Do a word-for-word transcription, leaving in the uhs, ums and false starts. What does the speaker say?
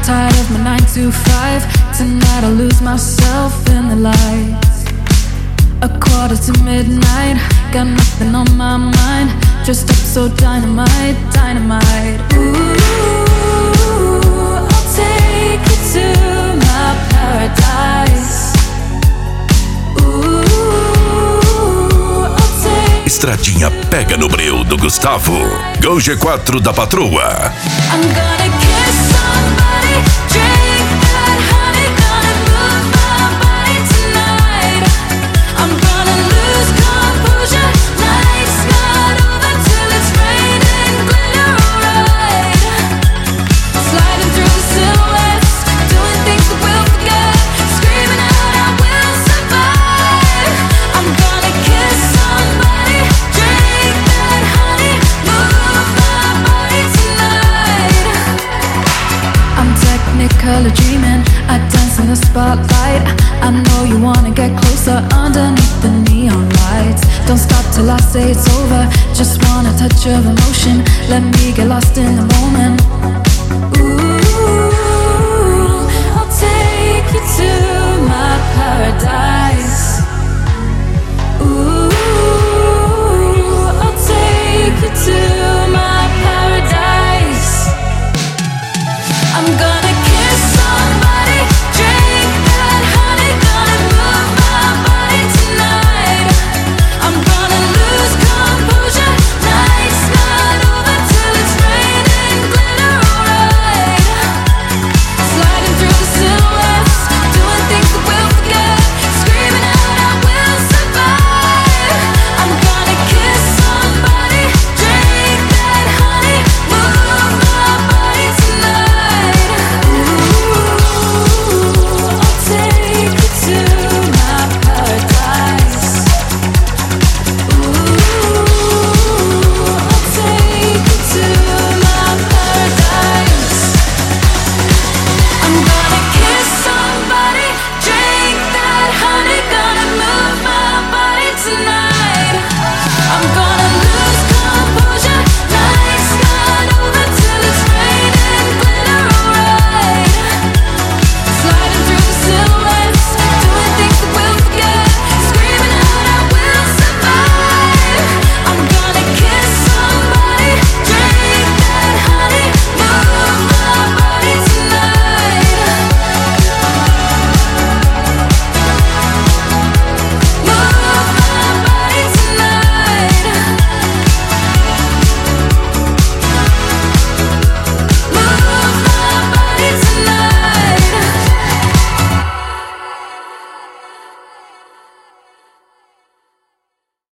tired of my nine to five. Tonight I'll lose myself in the lights. A quarter to midnight, got nothing on my mind. Dressed up so dynamite, dynamite. Ooh, I'll take you to my paradise. Ooh, I'll take. Estradinha pega no breu do Gustavo. Gol G quatro da patroa. I'm gonna kiss somebody, drink that honey, gonna move my body tonight. I'm gonna lose composure, night's not over till it's raining glitter, alright. Sliding through the silhouettes, doing things that we'll forget, screaming out I will survive. I'm gonna kiss somebody, drink that honey, move my body tonight. I'm technicolor dreaming, I dance in the spotlight. I know you wanna get closer underneath the neon lights. Don't stop till I say it's over, just want a touch of emotion. Let me get lost in the